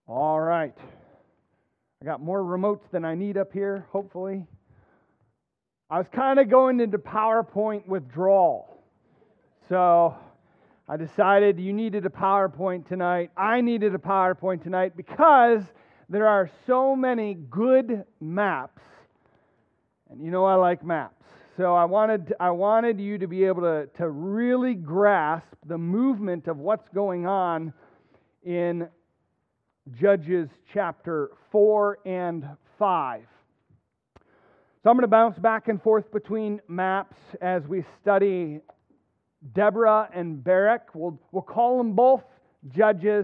All right. I got more remotes than I need up here, hopefully. I was kind of going into PowerPoint withdrawal. So I decided you needed a PowerPoint tonight. I needed a PowerPoint tonight because there are so many good maps. And you know I like maps. So I wanted you to be able to really grasp the movement of what's going on in Judges chapter 4 and 5. So I'm going to bounce back and forth between maps as we study Deborah and Barak. We'll call them both judges,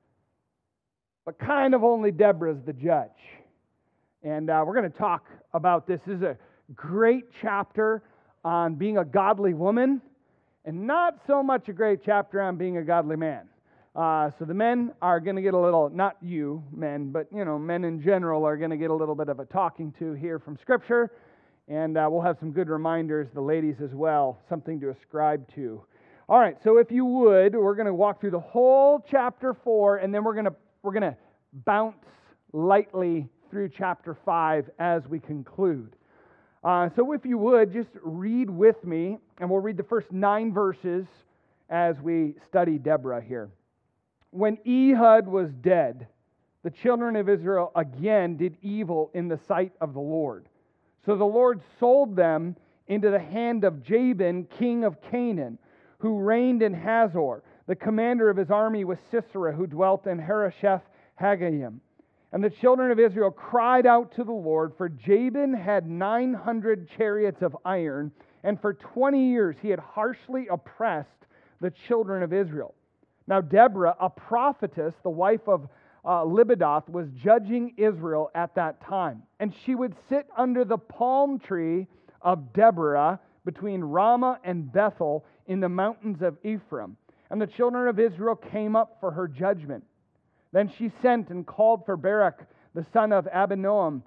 but kind of only Deborah's the judge. And we're going to talk about this. This is a great chapter on being a godly woman, and not so much a great chapter on being a godly man. So the men are going to get a little, not you men, but men in general are going to get a little bit of a talking to here from Scripture, and we'll have some good reminders, the ladies as well, something to ascribe to. All right, so if you would, we're going to walk through the whole chapter 4, and then we're going to bounce lightly through chapter 5 as we conclude. So if you would, just read with me, and we'll read the first 9 verses as we study Deborah here. When Ehud was dead, the children of Israel again did evil in the sight of the Lord. So the Lord sold them into the hand of Jabin, king of Canaan, who reigned in Hazor. The commander of his army was Sisera, who dwelt in Harosheth Haggayim. And the children of Israel cried out to the Lord, for Jabin had 900 chariots of iron, and for 20 years he had harshly oppressed the children of Israel. Now Deborah, a prophetess, the wife of Libidoth, was judging Israel at that time. And she would sit under the palm tree of Deborah between Ramah and Bethel in the mountains of Ephraim. And the children of Israel came up for her judgment. Then she sent and called for Barak, the son of Abinoam,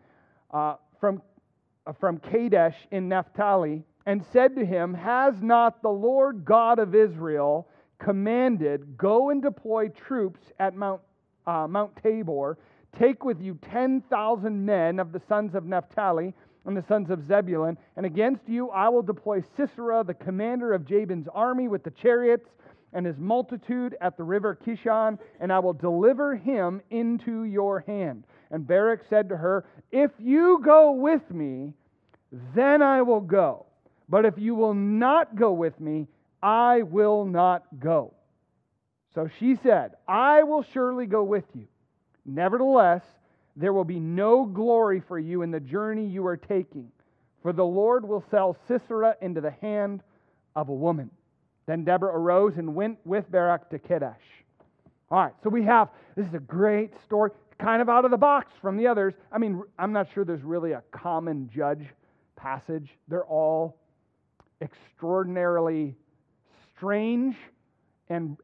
from Kadesh in Naphtali, and said to him, Has not the Lord God of Israel commanded, go and deploy troops at Mount Tabor, take with you 10,000 men of the sons of Naphtali and the sons of Zebulun, and against you I will deploy Sisera, the commander of Jabin's army, with the chariots and his multitude at the river Kishon, and I will deliver him into your hand. And Barak said to her, If you go with me, then I will go. But if you will not go with me, I will not go. So she said, I will surely go with you. Nevertheless, there will be no glory for you in the journey you are taking, for the Lord will sell Sisera into the hand of a woman. Then Deborah arose and went with Barak to Kadesh. All right, so this is a great story, kind of out of the box from the others. I mean, I'm not sure there's really a common judge passage. They're all extraordinarily strange and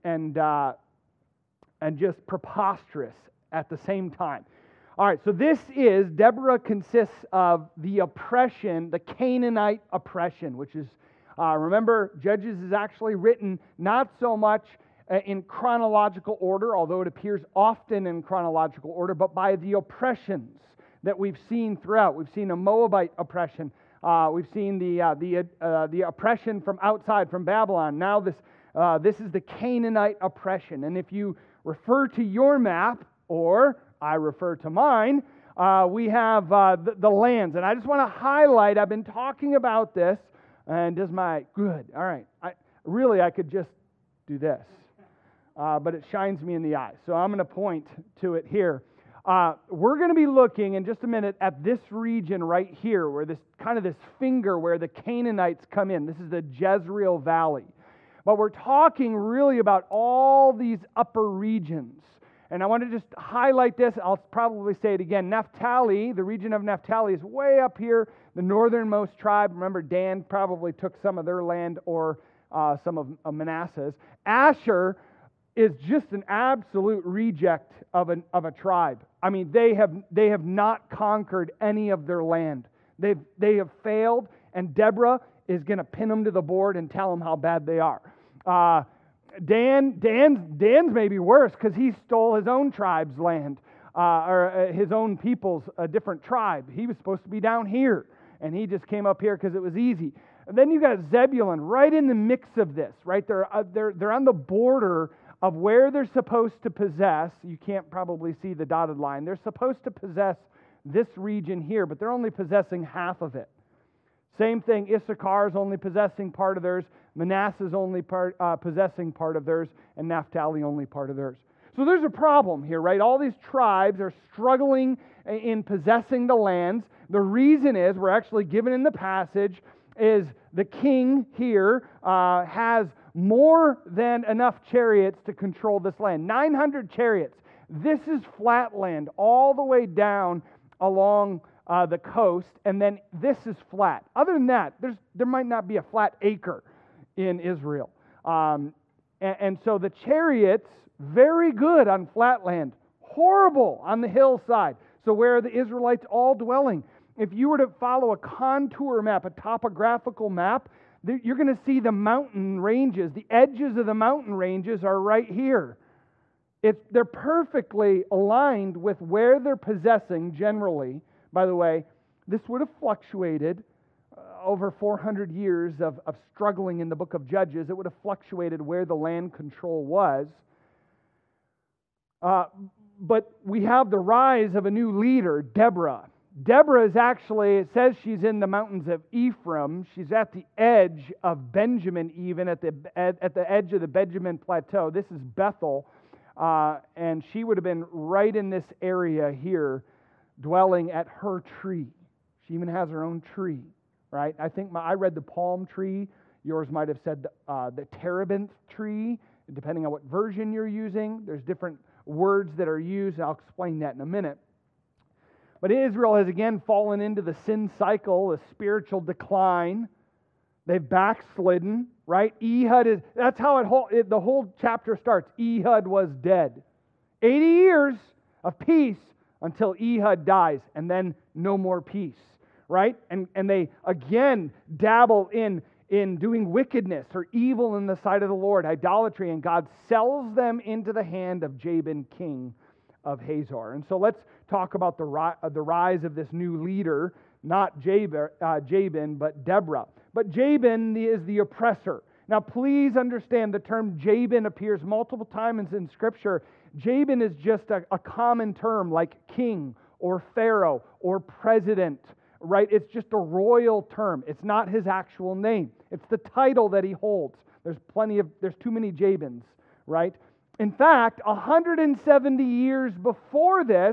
just preposterous at the same time. All right, so Deborah consists of the oppression, the Canaanite oppression, which is, remember, Judges is actually written not so much in chronological order, although it appears often in chronological order, but by the oppressions that we've seen throughout. We've seen a Moabite oppression. We've seen the oppression from outside, from Babylon. Now this is the Canaanite oppression. And if you refer to your map, or I refer to mine, we have the lands. And I just want to highlight, I've been talking about this, and good, all right. I could just do this. But it shines me in the eye. So I'm going to point to it here. We're going to be looking in just a minute at this region right here, where this finger where the Canaanites come in. This is the Jezreel Valley. But we're talking really about all these upper regions. And I want to just highlight this. I'll probably say it again. Naphtali, the region of Naphtali, is way up here, the northernmost tribe. Remember, Dan probably took some of their land, or some of Manasseh's. Asher is just an absolute reject of a tribe. I mean, they have not conquered any of their land. They have failed, and Deborah is going to pin them to the board and tell them how bad they are. Dan's maybe worse because he stole his own tribe's land. or his own people's a different tribe. He was supposed to be down here, and he just came up here because it was easy. And then you got Zebulun right in the mix of this, right? They're on the border of where they're supposed to possess. You can't probably see the dotted line. They're supposed to possess this region here, but they're only possessing half of it. Same thing, Issachar is only possessing part of theirs, Manasseh's only possessing part of theirs, and Naphtali only part of theirs. So there's a problem here, right? All these tribes are struggling in possessing the lands. The reason is, we're actually given in the passage, is the king here has more than enough chariots to control this land. 900 chariots. This is flat land all the way down along the coast, and then this is flat. Other than that, there might not be a flat acre in Israel. And so the chariots, very good on flat land, horrible on the hillside. So where are the Israelites all dwelling? If you were to follow a contour map, a topographical map, you're going to see the mountain ranges. The edges of the mountain ranges are right here. They're perfectly aligned with where they're possessing generally. By the way, this would have fluctuated over 400 years of struggling in the book of Judges. It would have fluctuated where the land control was. But we have the rise of a new leader, Deborah. Deborah is actually, it says she's in the mountains of Ephraim. She's at the edge of Benjamin, even at the edge of the Benjamin Plateau. This is Bethel. And she would have been right in this area here, dwelling at her tree. She even has her own tree, right? I think I read the palm tree. Yours might have said the terebinth tree, depending on what version you're using. There's different words that are used. I'll explain that in a minute. But Israel has again fallen into the sin cycle, the spiritual decline. They've backslidden, right? That's how the whole chapter starts. Ehud was dead. 80 years of peace until Ehud dies, and then no more peace, right? And they again dabble in doing wickedness or evil in the sight of the Lord, idolatry, and God sells them into the hand of Jabin, king of Hazor. And so let's talk about the rise of this new leader, not Jabin, but Deborah. But Jabin is the oppressor. Now, please understand the term Jabin appears multiple times in Scripture. Jabin is just a common term like king or pharaoh or president, right? It's just a royal term. It's not his actual name. It's the title that he holds. There's too many Jabins, right? In fact, 170 years before this,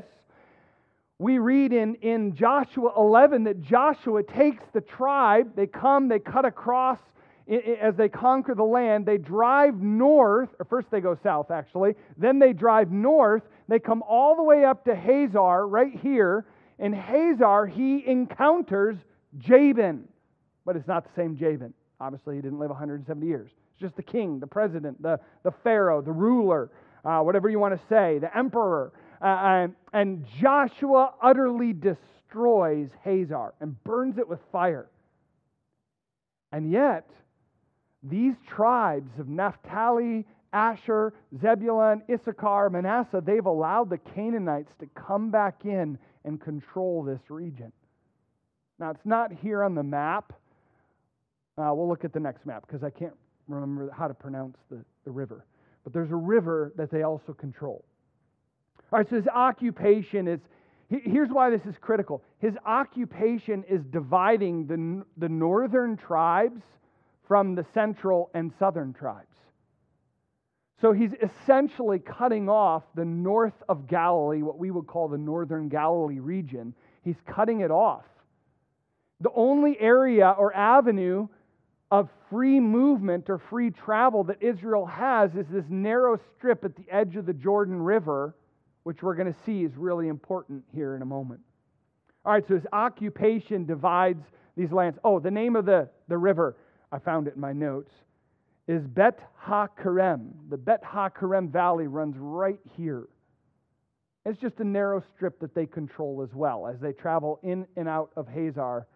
we read in Joshua 11 that Joshua takes the tribe, they cut across as they conquer the land, they drive north, or first they go south actually, then they drive north, they come all the way up to Hazor, right here. In Hazor, he encounters Jabin, but it's not the same Jabin. Obviously, he didn't live 170 years. It's just the king, the president, the pharaoh, the ruler, whatever you want to say, the emperor. And Joshua utterly destroys Hazor and burns it with fire. And yet, these tribes of Naphtali, Asher, Zebulun, Issachar, Manasseh, they've allowed the Canaanites to come back in and control this region. Now, it's not here on the map. We'll look at the next map because I can't remember how to pronounce the river. But there's a river that they also control. All right, so his occupation is, here's why this is critical. His occupation is dividing the northern tribes from the central and southern tribes. So he's essentially cutting off the north of Galilee, what we would call the northern Galilee region. He's cutting it off. The only area or avenue of free movement or free travel that Israel has is this narrow strip at the edge of the Jordan River, which we're going to see is really important here in a moment. All right, so his occupation divides these lands. Oh, the name of the river, I found it in my notes, is Bet HaKerem. The Bet HaKerem Valley runs right here. It's just a narrow strip that they control as well as they travel in and out of Hazor,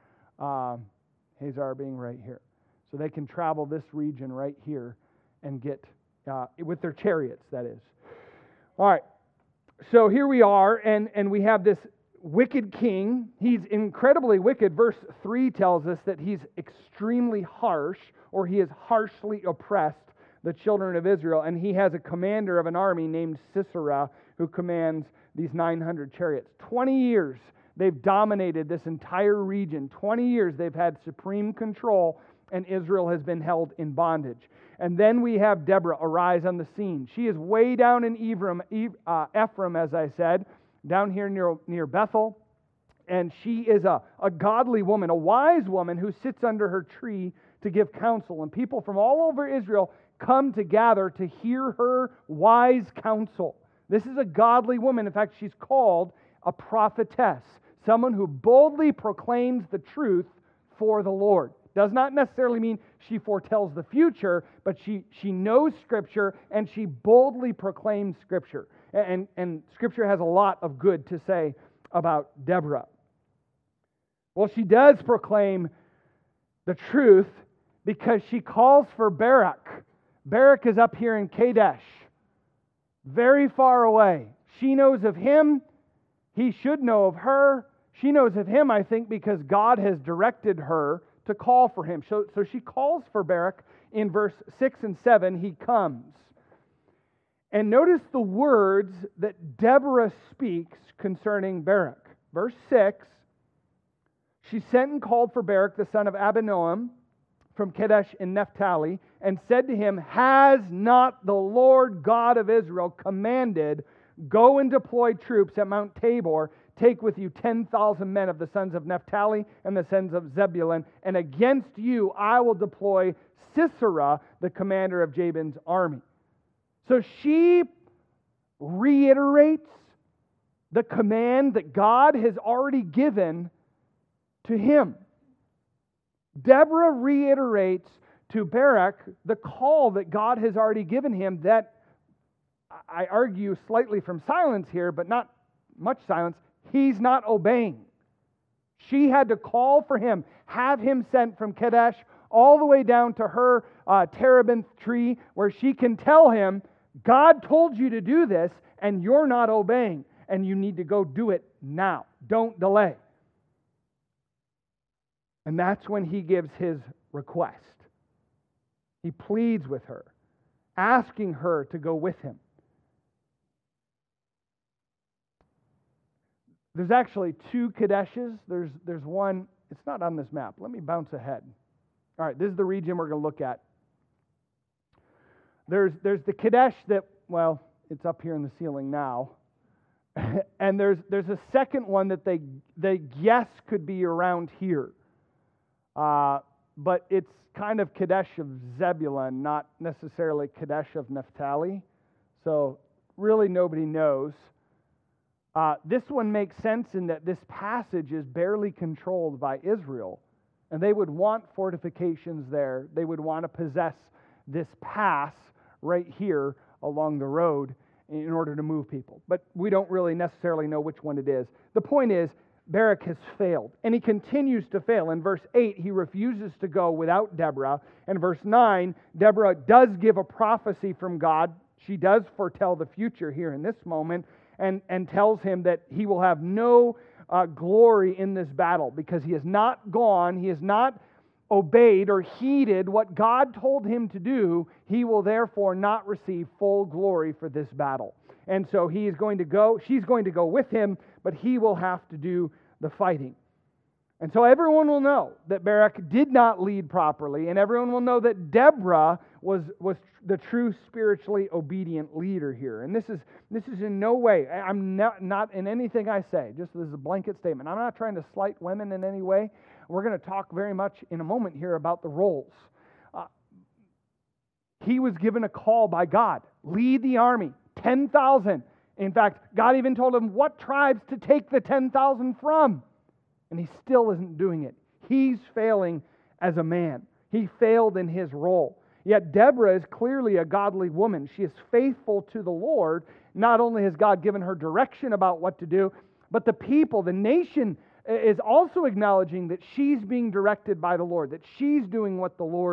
Hazor being right here. So they can travel this region right here and get, with their chariots, that is. All right. So here we are, and we have this wicked king. He's incredibly wicked. Verse 3 tells us that he's extremely harsh, or he has harshly oppressed the children of Israel. And he has a commander of an army named Sisera who commands these 900 chariots. 20 years they've dominated this entire region. 20 years they've had supreme control, and Israel has been held in bondage. And then we have Deborah arise on the scene. She is way down in Ephraim, as I said, down here near Bethel. And she is a godly woman, a wise woman who sits under her tree to give counsel. And people from all over Israel come to gather to hear her wise counsel. This is a godly woman. In fact, she's called a prophetess, someone who boldly proclaims the truth for the Lord. Does not necessarily mean she foretells the future, but she knows Scripture and she boldly proclaims Scripture. And Scripture has a lot of good to say about Deborah. Well, she does proclaim the truth because she calls for Barak. Barak is up here in Kadesh, very far away. She knows of him. He should know of her. She knows of him, I think, because God has directed her to call for him. So she calls for Barak. In verse 6 and 7, he comes. And notice the words that Deborah speaks concerning Barak. Verse 6, she sent and called for Barak, the son of Abinoam, from Kadesh in Naphtali, and said to him, "Has not the Lord God of Israel commanded, go and deploy troops at Mount Tabor, take with you 10,000 men of the sons of Naphtali and the sons of Zebulun, and against you I will deploy Sisera, the commander of Jabin's army." So she reiterates the command that God has already given to him. Deborah reiterates to Barak the call that God has already given him, that I argue slightly from silence here, but not much silence, he's not obeying. She had to call for him, have him sent from Kadesh all the way down to her terebinth tree, where she can tell him, God told you to do this, and you're not obeying, and you need to go do it now. Don't delay. And that's when he gives his request. He pleads with her, asking her to go with him. There's actually two Kadeshes. There's one, it's not on this map. Let me bounce ahead. All right, this is the region we're going to look at. There's the Kadesh that, well, it's up here in the ceiling now. And there's a second one that they guess could be around here. But it's kind of Kadesh of Zebulun, not necessarily Kadesh of Naphtali. So really nobody knows. This one makes sense in that this passage is barely controlled by Israel. And they would want fortifications there. They would want to possess this pass right here along the road in order to move people. But we don't really necessarily know which one it is. The point is, Barak has failed, and he continues to fail. In verse 8, he refuses to go without Deborah. In verse 9, Deborah does give a prophecy from God. She does foretell the future here in this moment, and tells him that he will have no glory in this battle because he has not gone, he has not obeyed or heeded what God told him to do. He will therefore not receive full glory for this battle. And so he is going to go, she's going to go with him, but he will have to do the fighting. And so everyone will know that Barak did not lead properly, and everyone will know that Deborah was the true spiritually obedient leader here. And this is in no way, I'm not in anything I say, just this is a blanket statement. I'm not trying to slight women in any way. We're going to talk very much in a moment here about the roles. He was given a call by God, lead the army, 10,000. In fact, God even told him what tribes to take the 10,000 from. And he still isn't doing it. He's failing as a man. He failed in his role. Yet Deborah is clearly a godly woman. She is faithful to the Lord. Not only has God given her direction about what to do, but the people, the nation, is also acknowledging that she's being directed by the Lord, that she's doing what the Lord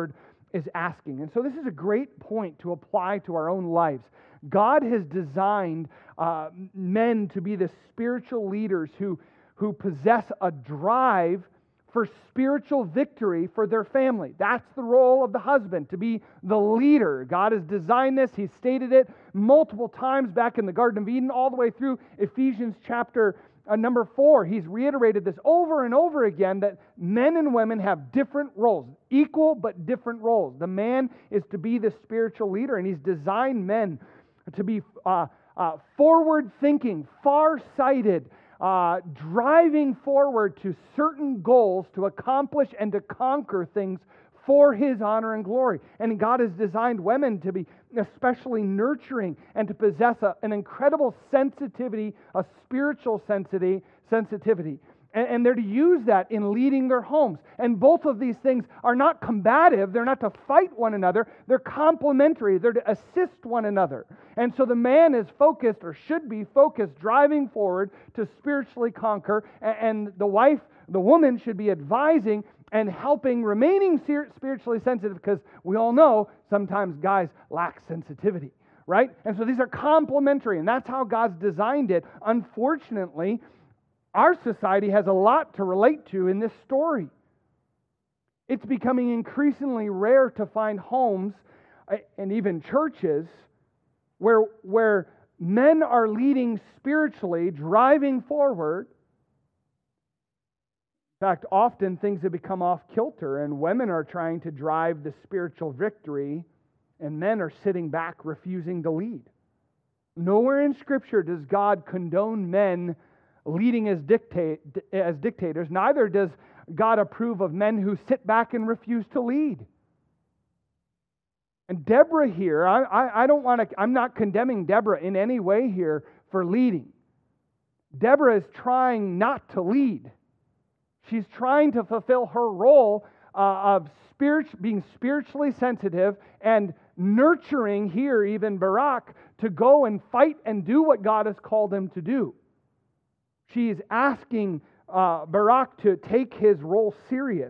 is asking. And so this is a great point to apply to our own lives. God has designed men to be the spiritual leaders who possess a drive for spiritual victory for their family. That's the role of the husband, to be the leader. God has designed this. He's stated it multiple times back in the Garden of Eden, all the way through Ephesians chapter number 4. He's reiterated this over and over again, that men and women have different roles, equal but different roles. The man is to be the spiritual leader, and he's designed men to be forward-thinking, far-sighted, driving forward to certain goals to accomplish and to conquer things for His honor and glory. And God has designed women to be especially nurturing and to possess an incredible sensitivity, a spiritual sensitivity. And they're to use that in leading their homes. And both of these things are not combative. They're not to fight one another. They're complementary. They're to assist one another. And so the man is focused, or should be focused, driving forward to spiritually conquer. And the wife, the woman, should be advising and helping, remaining spiritually sensitive, because we all know sometimes guys lack sensitivity, right? And so these are complementary, and that's how God's designed it. Unfortunately, our society has a lot to relate to in this story. It's becoming increasingly rare to find homes and even churches where men are leading spiritually, driving forward. In fact, often things have become off kilter, and women are trying to drive the spiritual victory, and men are sitting back, refusing to lead. Nowhere in Scripture does God condone men leading as dictators. Neither does God approve of men who sit back and refuse to lead. And Deborah here, I'm not condemning Deborah in any way here for leading. Deborah is trying not to lead. She's trying to fulfill her role of being spiritually sensitive and nurturing here even Barak to go and fight and do what God has called him to do. She is asking Barak to take his role serious.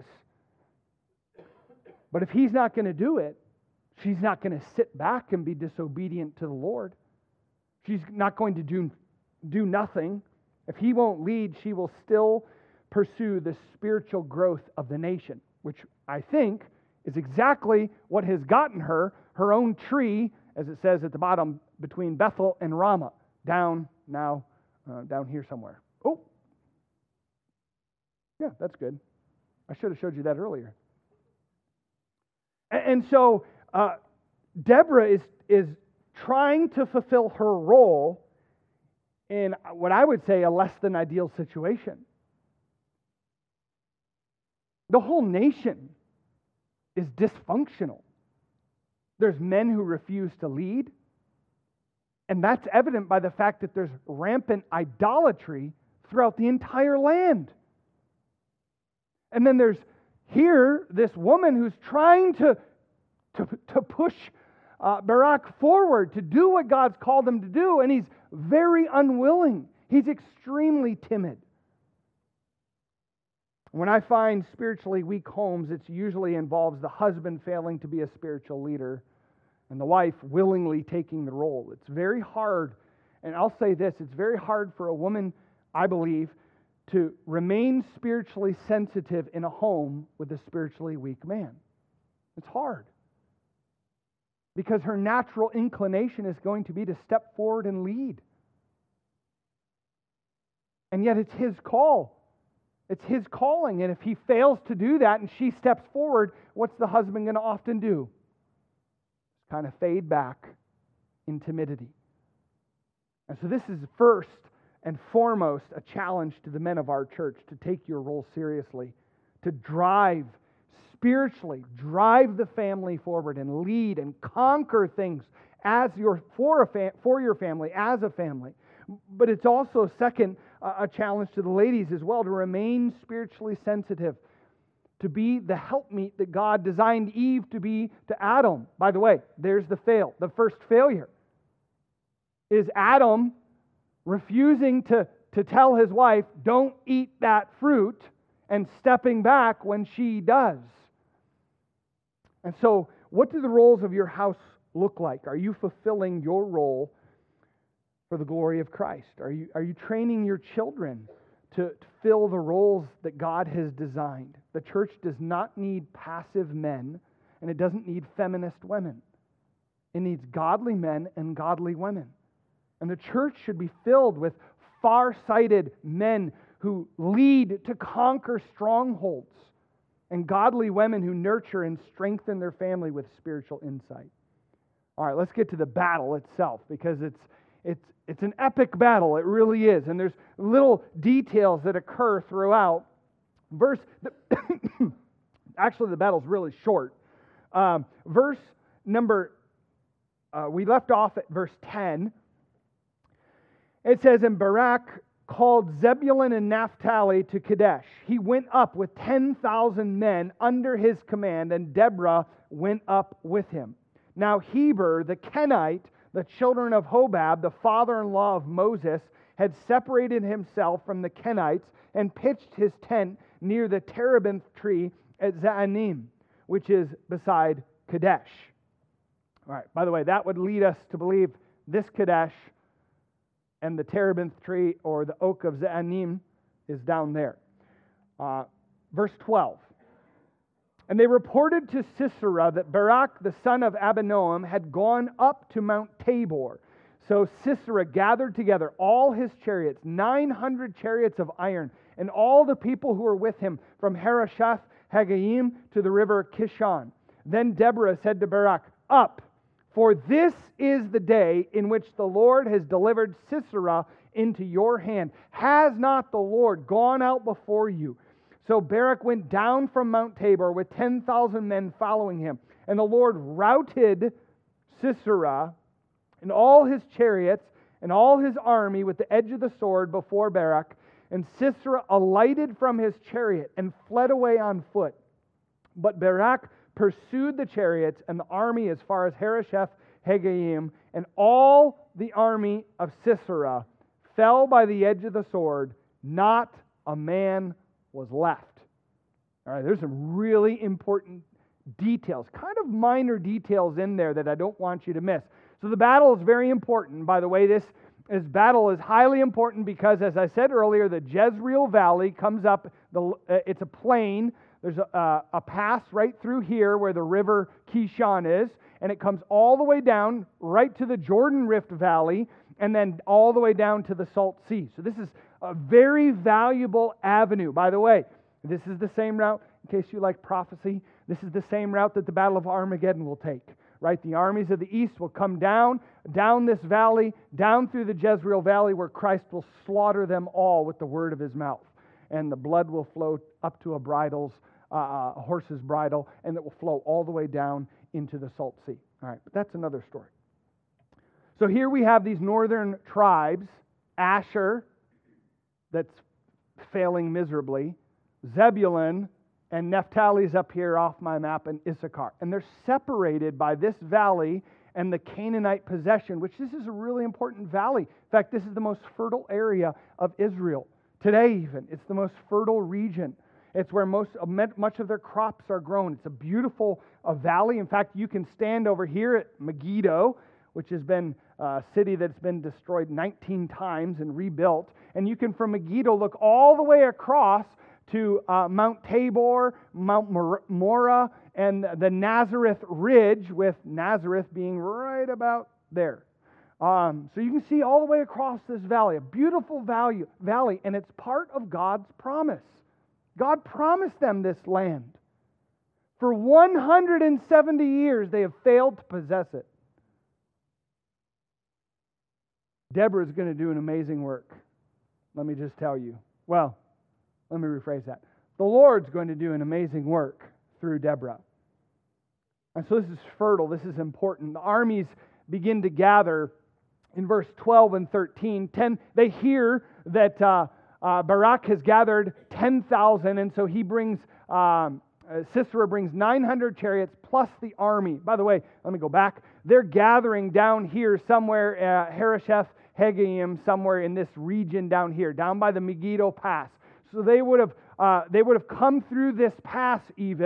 But if he's not going to do it, she's not going to sit back and be disobedient to the Lord. She's not going to do nothing. If he won't lead, she will still pursue the spiritual growth of the nation, which I think is exactly what has gotten her own tree, as it says at the bottom, between Bethel and Ramah, down here somewhere. Oh, yeah, that's good. I should have showed you that earlier. And so Deborah is trying to fulfill her role in what I would say a less than ideal situation. The whole nation is dysfunctional. There's men who refuse to lead, and that's evident by the fact that there's rampant idolatry throughout the entire land. And then there's here this woman who's trying to push Barak forward to do what God's called him to do, and he's very unwilling. He's extremely timid. When I find spiritually weak homes, it usually involves the husband failing to be a spiritual leader and the wife willingly taking the role. It's very hard, and I'll say this, it's very hard for a woman, I believe, to remain spiritually sensitive in a home with a spiritually weak man. It's hard. Because her natural inclination is going to be to step forward and lead. And yet it's his call. It's his calling, and if he fails to do that and she steps forward, what's the husband going to often do? Kind of fade back in timidity. And so this is first and foremost a challenge to the men of our church to take your role seriously, to spiritually drive the family forward and lead and conquer things for your family, as a family. But it's also, second, a challenge to the ladies as well, to remain spiritually sensitive, to be the helpmeet that God designed Eve to be to Adam. By the way, there's the first failure. Is Adam refusing to tell his wife, don't eat that fruit, and stepping back when she does. And so, what do the roles of your house look like? Are you fulfilling your role for the glory of Christ? Are you training your children to fill the roles that God has designed? The church does not need passive men, and it doesn't need feminist women. It needs godly men and godly women. And the church should be filled with far-sighted men who lead to conquer strongholds, and godly women who nurture and strengthen their family with spiritual insight. All right, let's get to the battle itself, because it's an epic battle. It really is. And there's little details that occur throughout. Actually, the battle's really short. We left off at verse 10. It says, and Barak called Zebulun and Naphtali to Kadesh. He went up with 10,000 men under his command, and Deborah went up with him. Now Heber the Kenite, the children of Hobab, the father-in-law of Moses, had separated himself from the Kenites and pitched his tent near the terebinth tree at Zaanim, which is beside Kadesh. All right, by the way, that would lead us to believe this Kadesh and the terebinth tree, or the oak of Zaanim, is down there. Verse 12. And they reported to Sisera that Barak the son of Abinoam had gone up to Mount Tabor. So Sisera gathered together all his chariots, 900 chariots of iron, and all the people who were with him from Harosheth Hagoyim to the river Kishon. Then Deborah said to Barak, up, for this is the day in which the Lord has delivered Sisera into your hand. Has not the Lord gone out before you? So Barak went down from Mount Tabor with 10,000 men following him. And the Lord routed Sisera and all his chariots and all his army with the edge of the sword before Barak. And Sisera alighted from his chariot and fled away on foot. But Barak pursued the chariots and the army as far as Harosheth Hagoyim, and all the army of Sisera fell by the edge of the sword. Not a man was left. All right, there's some really important details, kind of minor details in there that I don't want you to miss. So the battle is very important. By the way, this battle is highly important because, as I said earlier, the Jezreel Valley comes up. It's a plain. There's a pass right through here where the river Kishon is, and it comes all the way down right to the Jordan Rift Valley, and then all the way down to the Salt Sea. So this is a very valuable avenue. By the way, this is the same route, in case you like prophecy, this is the same route that the Battle of Armageddon will take. Right? The armies of the east will come down this valley, down through the Jezreel Valley, where Christ will slaughter them all with the word of his mouth. And the blood will flow up to a horse's bridle, and it will flow all the way down into the Salt Sea. All right, but that's another story. So here we have these northern tribes, Asher, that's failing miserably, Zebulun, and Naphtali's up here off my map, and Issachar. And they're separated by this valley and the Canaanite possession, which this is a really important valley. In fact, this is the most fertile area of Israel. Today even, it's the most fertile region. It's where much of their crops are grown. It's a beautiful valley. In fact, you can stand over here at Megiddo, which has been a city that's been destroyed 19 times and rebuilt. And you can, from Megiddo, look all the way across to Mount Tabor, Mount Morah, and the Nazareth Ridge, with Nazareth being right about there. So you can see all the way across this valley, a beautiful valley, and it's part of God's promise. God promised them this land. For 170 years, they have failed to possess it. Deborah is going to do an amazing work. Let me just tell you. Well, let me rephrase that. The Lord's going to do an amazing work through Deborah. And so this is fertile. This is important. The armies begin to gather in verse 12 and 13. They hear that Barak has gathered 10,000, and so he brings, Sisera brings 900 chariots plus the army. By the way, let me go back. They're gathering down here somewhere, Harosheth Hagoyim, somewhere in this region down here, down by the Megiddo Pass. So they would have come through this pass even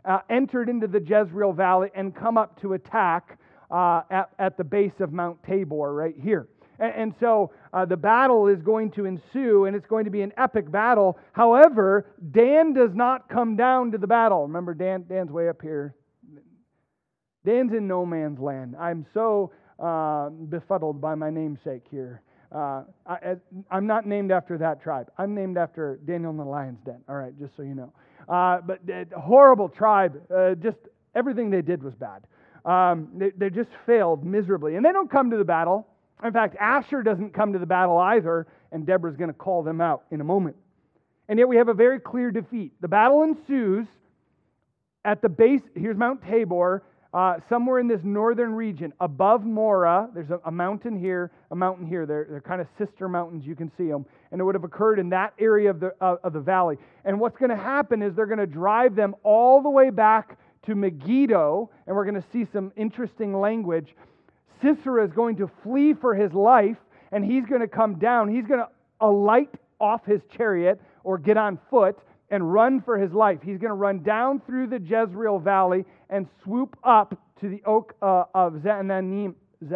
entered into the Jezreel Valley and come up to attack at the base of Mount Tabor right here. And so the battle is going to ensue, and it's going to be an epic battle. However, Dan does not come down to the battle. Remember, Dan's way up here. Dan's in no man's land. I'm so befuddled by my namesake here. I'm not named after that tribe. I'm named after Daniel in the lion's den. All right, just so you know. But horrible tribe. Just everything they did was bad. They just failed miserably. And they don't come to the battle. In fact, Asher doesn't come to the battle either, and Deborah's going to call them out in a moment. And yet we have a very clear defeat. The battle ensues at the base. Here's Mount Tabor, somewhere in this northern region, above Morah. There's a mountain here, a mountain here. They're kind of sister mountains. You can see them. And it would have occurred in that area of the valley. And what's going to happen is they're going to drive them all the way back to Megiddo, and we're going to see some interesting language. Sisera is going to flee for his life, and he's going to come down. He's going to alight off his chariot or get on foot and run for his life. He's going to run down through the Jezreel Valley and swoop up to the oak of Zananim.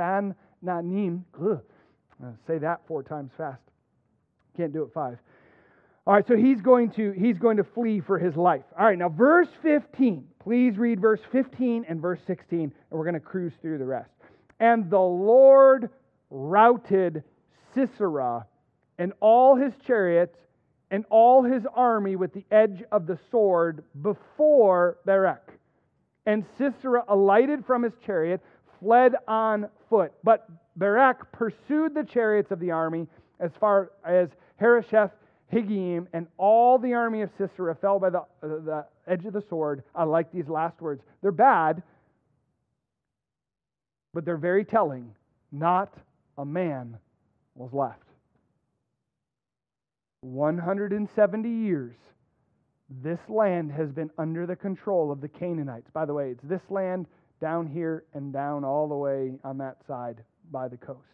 Say that 4 times fast. Can't do it 5. All right, so he's going to flee for his life. All right, now verse 15. Please read verse 15 and verse 16, and we're going to cruise through the rest. And the Lord routed Sisera and all his chariots and all his army with the edge of the sword before Barak. And Sisera alighted from his chariot, fled on foot. But Barak pursued the chariots of the army as far as Harosheth Higgiim, and all the army of Sisera fell by the edge of the sword. I like these last words. They're bad, but they're very telling. Not a man was left. 170 years, this land has been under the control of the Canaanites. By the way, it's this land down here and down all the way on that side by the coast.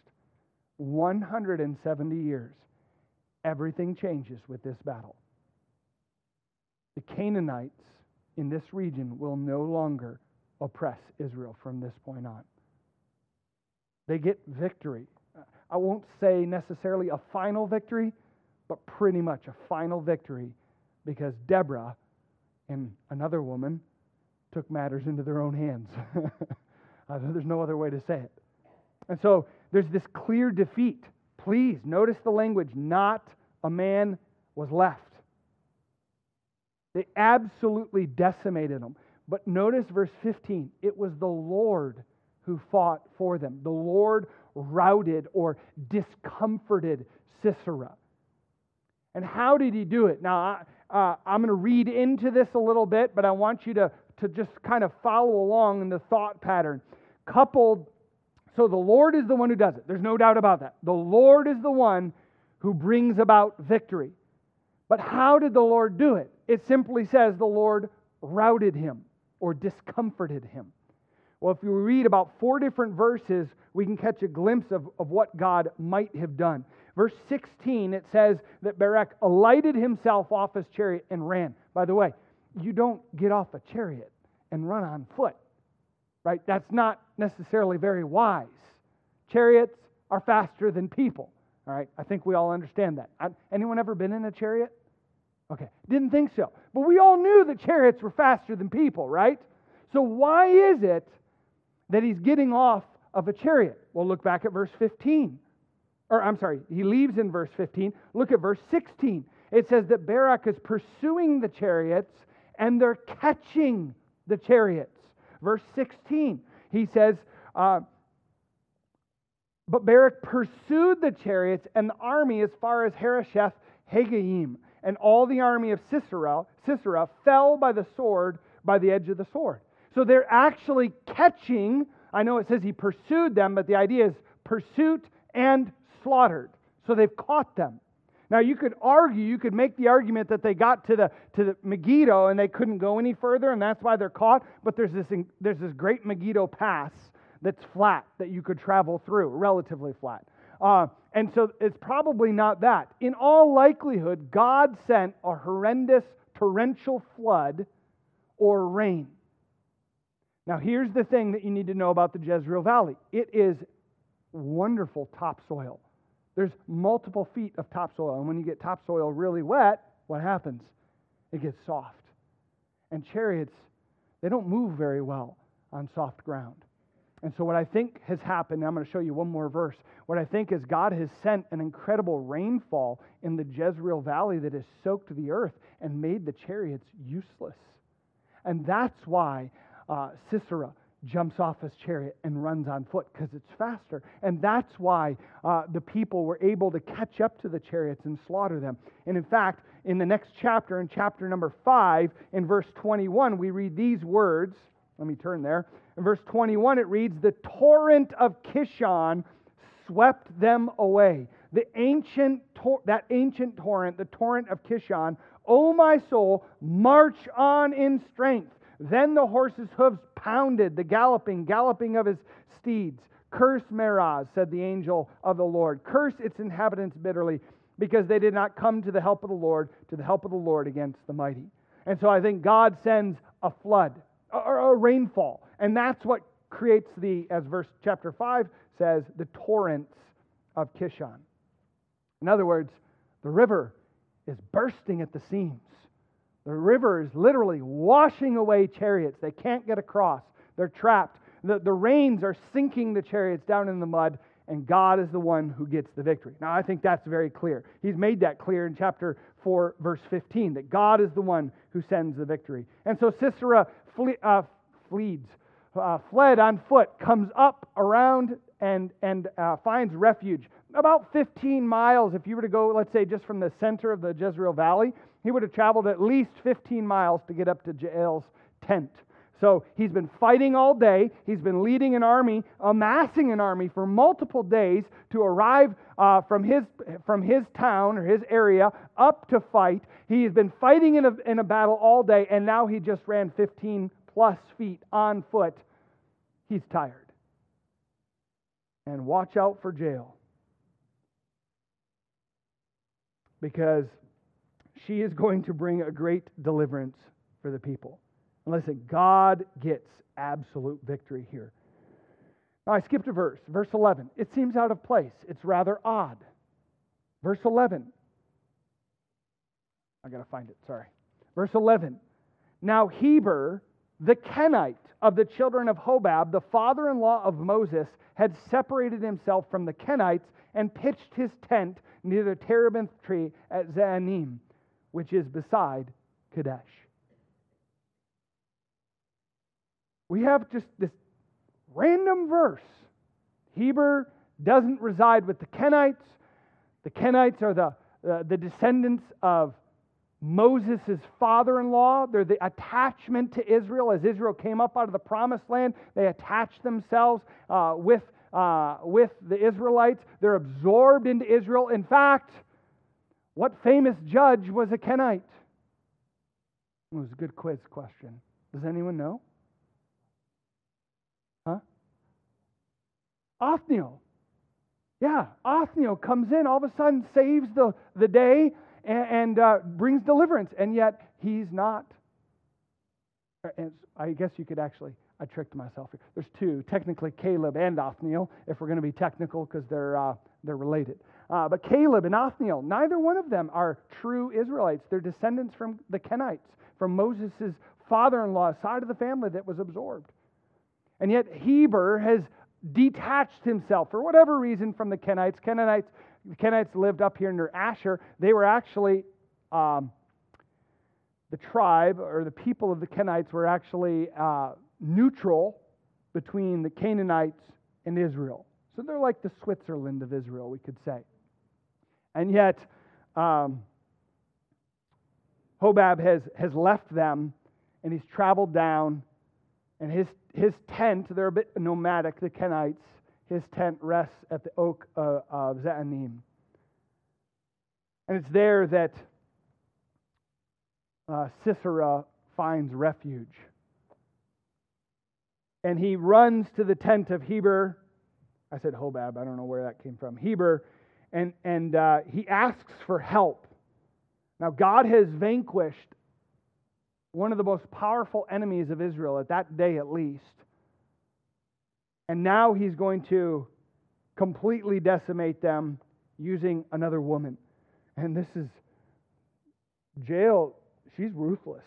170 years. Everything changes with this battle. The Canaanites in this region will no longer oppress Israel from this point on. They get victory. I won't say necessarily a final victory, but pretty much a final victory, because Deborah and another woman took matters into their own hands. There's no other way to say it. And so there's this clear defeat. Please notice the language. Not a man was left. They absolutely decimated them. But notice verse 15. It was the Lord who fought for them. The Lord routed or discomforted Sisera. And how did he do it? Now, I'm going to read into this a little bit, but I want you to just kind of follow along in the thought pattern. So the Lord is the one who does it. There's no doubt about that. The Lord is the one who brings about victory. But how did the Lord do it? It simply says the Lord routed him or discomforted him. Well, if you read about 4 different verses, we can catch a glimpse of what God might have done. Verse 16, it says that Barak alighted himself off his chariot and ran. By the way, you don't get off a chariot and run on foot, right? That's not necessarily very wise. Chariots are faster than people, all right? I think we all understand that. Anyone ever been in a chariot? Okay, didn't think so. But we all knew that chariots were faster than people, right? So why is it that he's getting off of a chariot? Well, look back at verse 15. He leaves in verse 15. Look at verse 16. It says that Barak is pursuing the chariots and they're catching the chariots. Verse 16, he says, but Barak pursued the chariots and the army as far as Harosheth Haggoyim, and all the army of Sisera fell by the sword, by the edge of the sword. So they're actually catching. I know it says he pursued them, but the idea is pursuit and slaughtered. So they've caught them. Now you could make the argument that they got to the Megiddo and they couldn't go any further, and that's why they're caught. But there's this great Megiddo pass that's flat that you could travel through, relatively flat. And so it's probably not that. In all likelihood, God sent a horrendous torrential flood or rain. Now, here's the thing that you need to know about the Jezreel Valley. It is wonderful topsoil. There's multiple feet of topsoil. And when you get topsoil really wet, what happens? It gets soft. And chariots, they don't move very well on soft ground. And so what I think has happened, I'm going to show you one more verse. What I think is God has sent an incredible rainfall in the Jezreel Valley that has soaked the earth and made the chariots useless. And that's why Sisera jumps off his chariot and runs on foot, because it's faster. And that's why the people were able to catch up to the chariots and slaughter them. And in fact, in the next chapter, in chapter number 5, in verse 21, we read these words. Let me turn there. In verse 21, it reads, "The torrent of Kishon swept them away." That ancient torrent, the torrent of Kishon, "O my soul, march on in strength." Then the horse's hooves pounded, the galloping of his steeds. "Curse Meroz," said the angel of the Lord. "Curse its inhabitants bitterly, because they did not come to the help of the Lord against the mighty." And so I think God sends a flood, or a rainfall. And that's what creates as verse chapter 5 says, the torrents of Kishon. In other words, the river is bursting at the seams. The river is literally washing away chariots. They can't get across. They're trapped. The rains are sinking the chariots down in the mud, and God is the one who gets the victory. Now, I think that's very clear. He's made that clear in chapter 4, verse 15, that God is the one who sends the victory. And so Sisera fled on foot, comes up around and finds refuge. About 15 miles, if you were to go, let's say, just from the center of the Jezreel Valley, he would have traveled at least 15 miles to get up to Jael's tent. So he's been fighting all day. He's been leading an army, amassing an army for multiple days to arrive from his town or his area up to fight. He's been fighting in a battle all day, and now he just ran 15 plus feet on foot. He's tired. And watch out for Jael, because she is going to bring a great deliverance for the people. And listen, God gets absolute victory here. Now, I skipped a verse, verse 11. It seems out of place. It's rather odd. Verse 11. I got to find it, sorry. Verse 11. "Now Heber, the Kenite of the children of Hobab, the father-in-law of Moses, had separated himself from the Kenites and pitched his tent near the terebinth tree at Zaanim, which is beside Kadesh." We have just this random verse. Heber doesn't reside with the Kenites. The Kenites are the descendants of Moses' father-in-law. They're the attachment to Israel. As Israel came up out of the promised land, they attached themselves with the Israelites. They're absorbed into Israel. In fact, what famous judge was a Kenite? It was a good quiz question. Does anyone know? Huh? Othniel. Yeah, Othniel comes in, all of a sudden saves the day and brings deliverance, and yet he's not. And I guess you could actually, I tricked myself here. There's two, technically Caleb and Othniel, if we're going to be technical, because they're related. But Caleb and Othniel, neither one of them are true Israelites. They're descendants from the Kenites, from Moses' father-in-law, side of the family that was absorbed. And yet Heber has detached himself, for whatever reason, from the Kenites. The Kenites lived up here near Asher. They were actually, the tribe, or the people of the Kenites were actually neutral between the Canaanites and Israel. So they're like the Switzerland of Israel, we could say. And yet, Hobab has left them, and he's traveled down, and his tent, they're a bit nomadic, the Kenites, his tent rests at the oak of Zaanim. And it's there that Sisera finds refuge. And he runs to the tent of Heber. I said Hobab, I don't know where that came from. Heber, and he asks for help. Now, God has vanquished one of the most powerful enemies of Israel at that day at least. And now he's going to completely decimate them using another woman. And this is Jael, she's ruthless.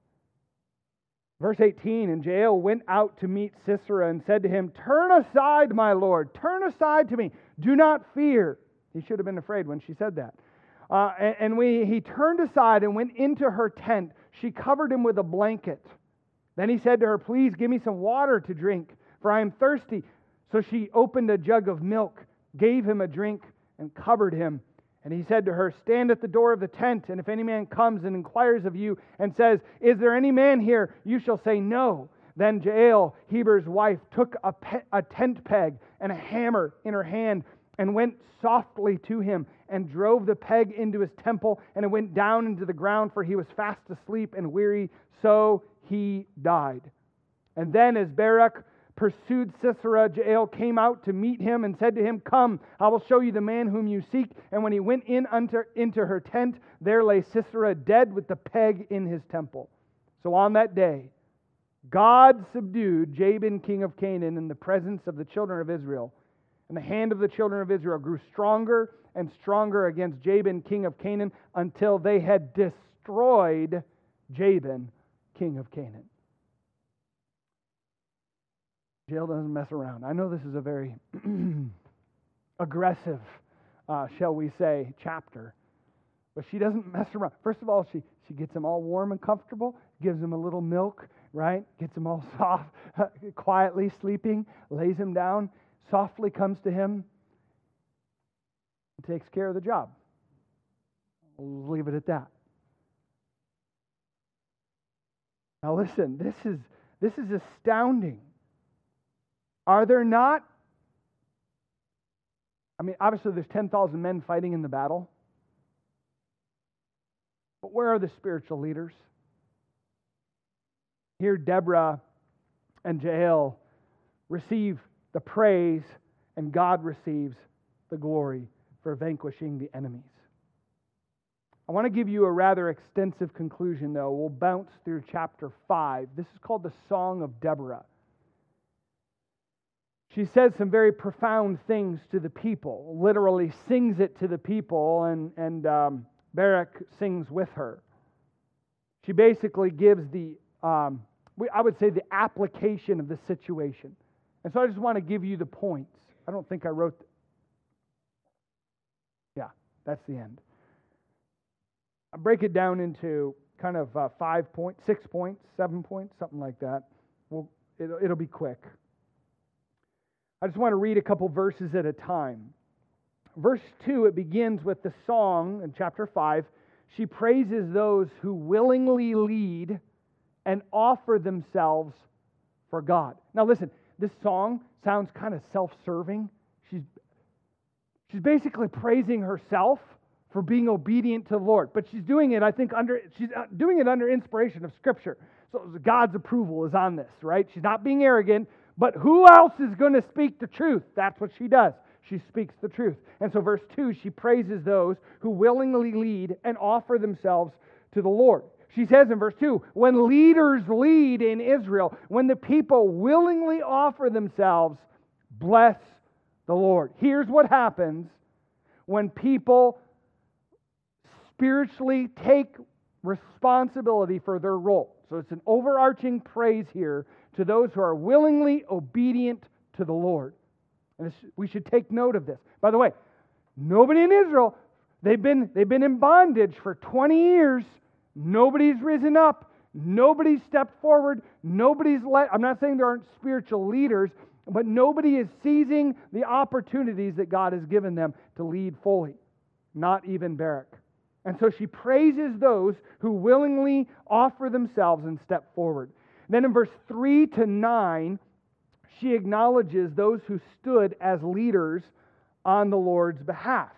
Verse 18, and Jael went out to meet Sisera and said to him, "Turn aside, my lord, turn aside to me. Do not fear." He should have been afraid when she said that. He turned aside and went into her tent. She covered him with a blanket. Then he said to her, "Please give me some water to drink, for I am thirsty." So she opened a jug of milk, gave him a drink, and covered him. And he said to her, "Stand at the door of the tent, and if any man comes and inquires of you and says, 'Is there any man here?' you shall say, 'No.'" Then Jael, Heber's wife, took a tent peg and a hammer in her hand and went softly to him and drove the peg into his temple, and it went down into the ground, for he was fast asleep and weary, so he died. And then as Barak pursued Sisera, Jael came out to meet him and said to him, "Come, I will show you the man whom you seek." And when he went into her tent, there lay Sisera dead with the peg in his temple. So on that day, God subdued Jabin, king of Canaan, in the presence of the children of Israel. And the hand of the children of Israel grew stronger and stronger against Jabin, king of Canaan, until they had destroyed Jabin, king of Canaan. Jael doesn't mess around. I know this is a very aggressive, shall we say, chapter. But she doesn't mess around. First of all, she gets him all warm and comfortable, gives him a little milk, right? Gets him all soft, quietly sleeping, lays him down, softly comes to him, and takes care of the job. We'll leave it at that. Now listen, this is astounding. Are there not? I mean, obviously there's 10,000 men fighting in the battle. But where are the spiritual leaders? Here Deborah and Jael receive the praise, and God receives the glory for vanquishing the enemies. I want to give you a rather extensive conclusion, though. We'll bounce through chapter 5. This is called the Song of Deborah. She says some very profound things to the people, literally sings it to the people, and Barak sings with her. She basically gives I would say, the application of the situation. And so I just want to give you the points. I don't think I wrote. Yeah, that's the end. I break it down into kind of 5 points, 6 points, 7 points, something like that. It'll be quick. I just want to read a couple verses at a time. Verse 2, it begins with the song in chapter 5. She praises those who willingly lead and offer themselves for God. Now listen, this song sounds kind of self-serving. She's basically praising herself for being obedient to the Lord. But she's doing it, I think, under inspiration of Scripture. So God's approval is on this, right? She's not being arrogant. But who else is going to speak the truth? That's what she does. She speaks the truth. And so verse 2, she praises those who willingly lead and offer themselves to the Lord. She says in verse 2, when leaders lead in Israel, when the people willingly offer themselves, bless the Lord. Here's what happens when people spiritually take responsibility for their role. So it's an overarching praise here to those who are willingly obedient to the Lord. And we should take note of this. By the way, nobody in Israel, they've been in bondage for 20 years. Nobody's risen up. Nobody's stepped forward. I'm not saying there aren't spiritual leaders, but nobody is seizing the opportunities that God has given them to lead fully. Not even Barak. And so she praises those who willingly offer themselves and step forward. Then in verse 3 to 9, she acknowledges those who stood as leaders on the Lord's behalf.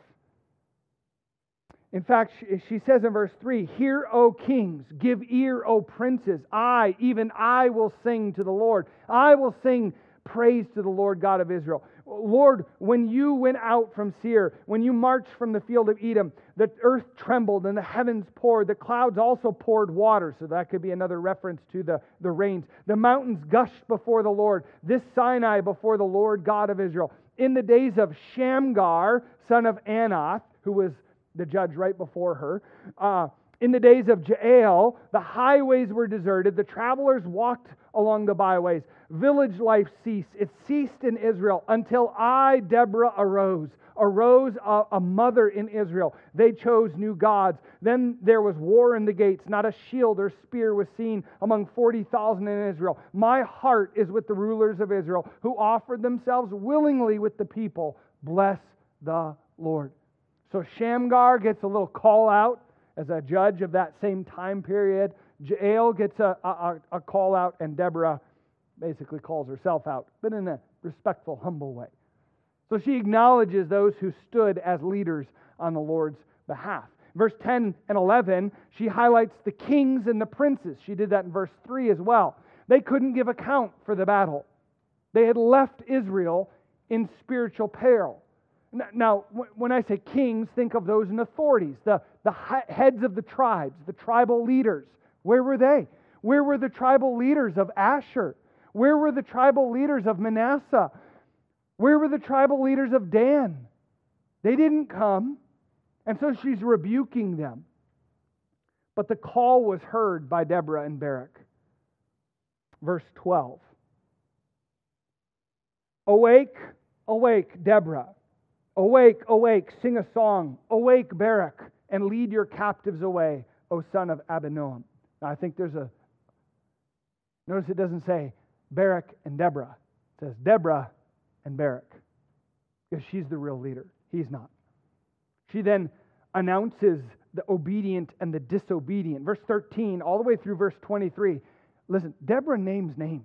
In fact, she says in verse 3, "Hear, O kings, give ear, O princes. Even I will sing to the Lord. I will sing praise to the Lord God of Israel." Lord, when you went out from Seir, when you marched from the field of Edom, the earth trembled and the heavens poured. The clouds also poured water. So that could be another reference to the rains. The mountains gushed before the Lord. This Sinai before the Lord God of Israel. In the days of Shamgar, son of Anath, who was the judge right before her, in the days of Jael, the highways were deserted. The travelers walked along the byways. Village life ceased. It ceased in Israel until I, Deborah, arose a mother in Israel. They chose new gods. Then there was war in the gates. Not a shield or spear was seen among 40,000 in Israel. My heart is with the rulers of Israel who offered themselves willingly with the people. Bless the Lord. So Shamgar gets a little call out as a judge of that same time period. Jael gets a call out, and Deborah basically calls herself out, but in a respectful, humble way. So she acknowledges those who stood as leaders on the Lord's behalf. Verse 10 and 11, she highlights the kings and the princes. She did that in verse 3 as well. They couldn't give account for the battle. They had left Israel in spiritual peril. Now, when I say kings, think of those in authorities, the heads of the tribes, the tribal leaders. Where were they? Where were the tribal leaders of Asher? Where were the tribal leaders of Manasseh? Where were the tribal leaders of Dan? They didn't come, and so she's rebuking them. But the call was heard by Deborah and Barak. Verse 12. Awake, awake, Deborah. Awake, awake, sing a song. Awake, Barak, and lead your captives away, O son of Abinoam. Now, I think notice it doesn't say Barak and Deborah. It says Deborah and Barak, because she's the real leader. He's not. She then announces the obedient and the disobedient. Verse 13, all the way through verse 23. Listen, Deborah names names.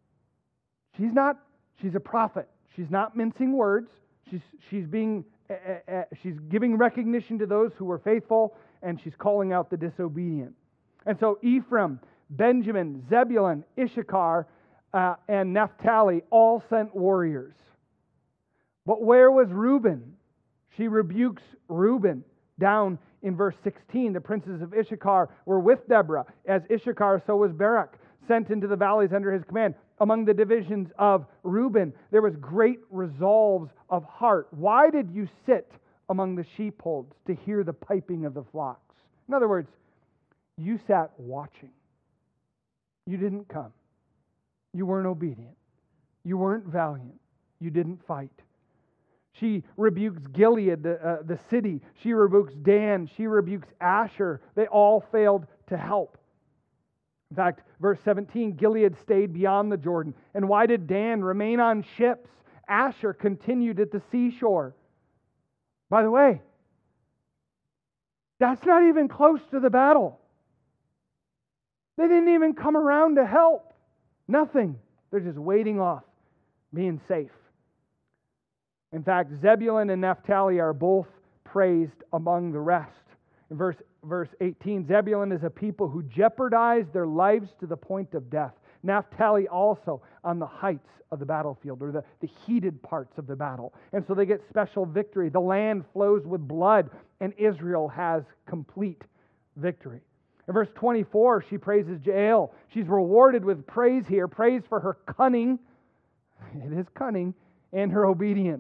She's a prophet. She's not mincing words. She's giving recognition to those who were faithful, and she's calling out the disobedient. And so Ephraim, Benjamin, Zebulun, Issachar, and Naphtali all sent warriors. But where was Reuben? She rebukes Reuben down in verse 16. The princes of Issachar were with Deborah. As Issachar, so was Barak, sent into the valleys under his command. Among the divisions of Reuben, there was great resolves of heart. Why did you sit among the sheepfolds to hear the piping of the flocks? In other words, you sat watching. You didn't come. You weren't obedient. You weren't valiant. You didn't fight. She rebukes Gilead, the city. She rebukes Dan. She rebukes Asher. They all failed to help. In fact, verse 17, Gilead stayed beyond the Jordan. And why did Dan remain on ships? Asher continued at the seashore. By the way, that's not even close to the battle. They didn't even come around to help. Nothing. They're just waiting off, being safe. In fact, Zebulun and Naphtali are both praised among the rest. In verse 18, Zebulun is a people who jeopardize their lives to the point of death. Naphtali also on the heights of the battlefield, or the heated parts of the battle. And so they get special victory. The land flows with blood, and Israel has complete victory. In verse 24, she praises Jael. She's rewarded with praise here, praise for her cunning, it is cunning, and her obedience.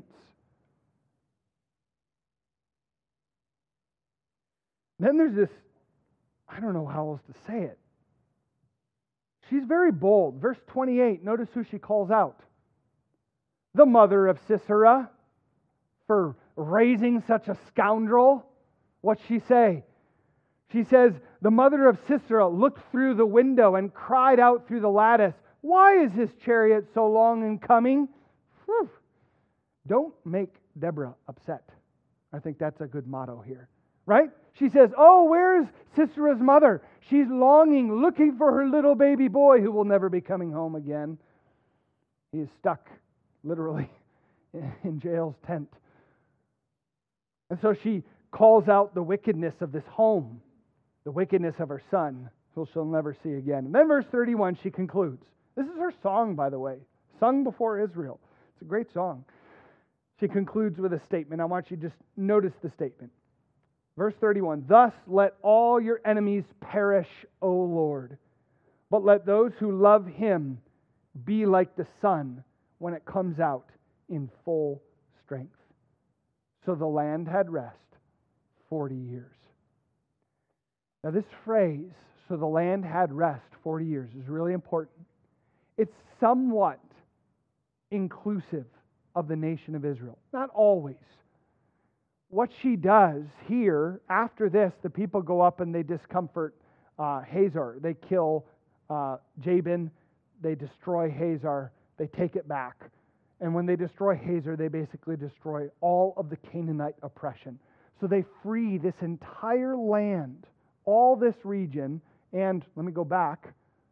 Then there's this, I don't know how else to say it. She's very bold. Verse 28, notice who she calls out. The mother of Sisera, for raising such a scoundrel. What's she say? She says, the mother of Sisera looked through the window and cried out through the lattice, why is his chariot so long in coming? Whew. Don't make Deborah upset. I think that's a good motto here. Right? She says, oh, where's Sisera's mother? She's longing, looking for her little baby boy who will never be coming home again. He is stuck, literally, in Jael's tent. And so she calls out the wickedness of this home, the wickedness of her son, who she'll never see again. And then verse 31, she concludes. This is her song, by the way, sung before Israel. It's a great song. She concludes with a statement. I want you to just notice the statement. Verse 31, thus let all your enemies perish, O Lord, but let those who love him be like the sun when it comes out in full strength. So the land had rest 40 years. Now this phrase, so the land had rest 40 years, is really important. It's somewhat inclusive of the nation of Israel. Not always. What she does here, after this, the people go up and they discomfort Hazor. They kill Jabin, they destroy Hazor, they take it back. And when they destroy Hazor, they basically destroy all of the Canaanite oppression. So they free this entire land, all this region, and let me go back.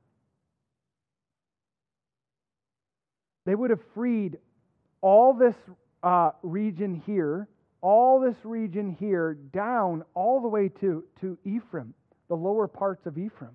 They would have freed all this region here, down all the way to Ephraim, the lower parts of Ephraim.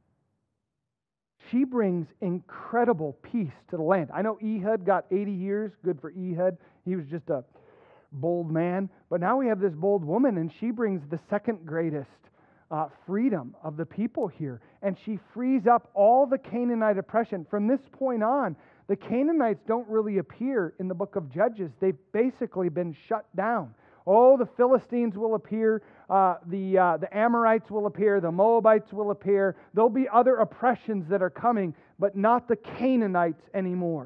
She brings incredible peace to the land. I know Ehud got 80 years, good for Ehud. He was just a bold man. But now we have this bold woman, and she brings the second greatest freedom of the people here. And she frees up all the Canaanite oppression. From this point on, the Canaanites don't really appear in the book of Judges. They've basically been shut down. Oh, the Philistines will appear, the Amorites will appear, the Moabites will appear. There'll be other oppressions that are coming, but not the Canaanites anymore.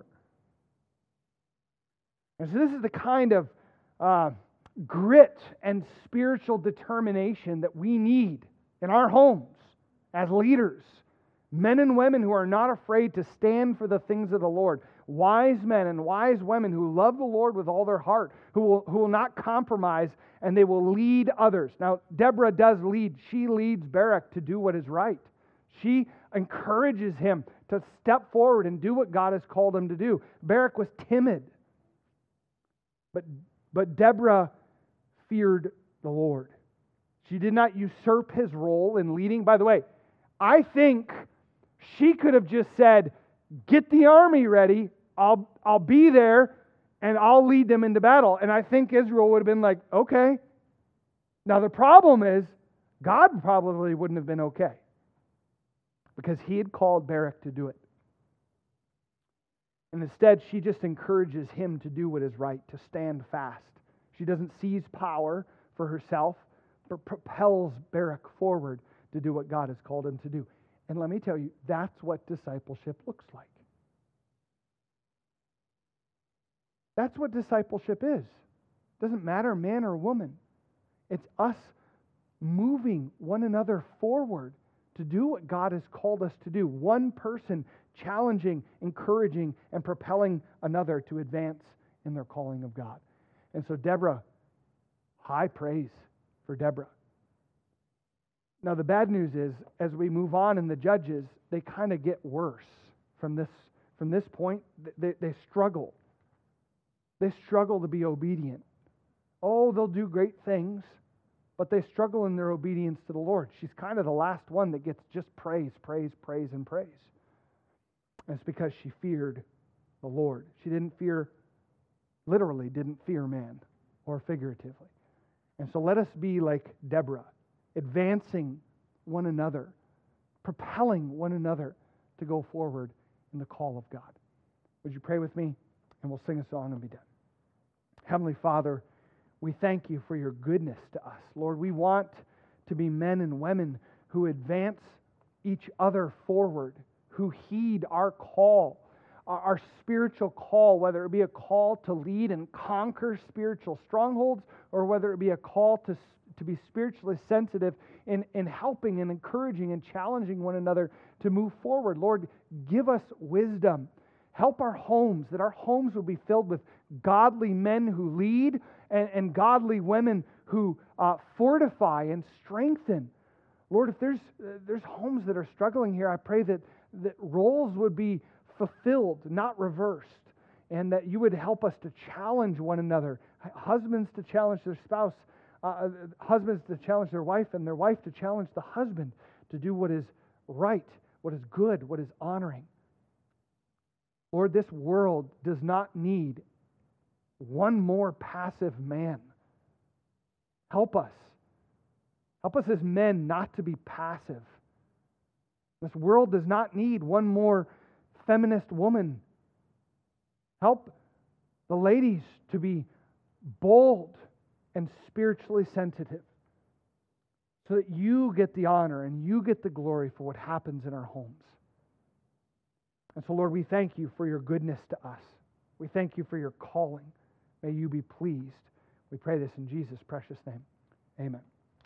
And so this is the kind of grit and spiritual determination that we need in our homes as leaders. Men and women who are not afraid to stand for the things of the Lord. Wise men and wise women who love the Lord with all their heart, who will not compromise, and they will lead others. Now, Deborah does lead. She leads Barak to do what is right. She encourages him to step forward and do what God has called him to do. Barak was timid. But Deborah feared the Lord. She did not usurp his role in leading. By the way, I think she could have just said, get the army ready, I'll be there, and I'll lead them into battle. And I think Israel would have been like, okay. Now the problem is, God probably wouldn't have been okay, because he had called Barak to do it. And instead, she just encourages him to do what is right, to stand fast. She doesn't seize power for herself, but propels Barak forward to do what God has called him to do. And let me tell you, that's what discipleship looks like. That's what discipleship is. It doesn't matter man or woman. It's us moving one another forward to do what God has called us to do. One person challenging, encouraging, and propelling another to advance in their calling of God. And so Deborah, high praise for Deborah. Now the bad news is, as we move on in the Judges, they kind of get worse from this point. They struggle. They struggle to be obedient. Oh, they'll do great things, but they struggle in their obedience to the Lord. She's kind of the last one that gets just praise, praise, praise, and praise. And it's because she feared the Lord. She literally didn't fear man, or figuratively. And so let us be like Deborah, advancing one another, propelling one another to go forward in the call of God. Would you pray with me? And we'll sing a song and be done. Heavenly Father, we thank you for your goodness to us. Lord, we want to be men and women who advance each other forward, who heed our call, our spiritual call, whether it be a call to lead and conquer spiritual strongholds, or whether it be a call to be spiritually sensitive in helping and encouraging and challenging one another to move forward. Lord, give us wisdom. Help our homes, that our homes will be filled with godly men who lead and godly women who fortify and strengthen. Lord, if there's homes that are struggling here, I pray that roles would be fulfilled, not reversed, and that you would help us to challenge one another. Husbands to challenge their spouse, husbands to challenge their wife, and their wife to challenge the husband to do what is right, what is good, what is honoring. Lord, this world does not need one more passive man. Help us. Help us as men not to be passive. This world does not need one more feminist woman. Help the ladies to be bold and spiritually sensitive so that you get the honor and you get the glory for what happens in our homes. And so, Lord, we thank you for your goodness to us. We thank you for your calling. May you be pleased. We pray this in Jesus' precious name. Amen.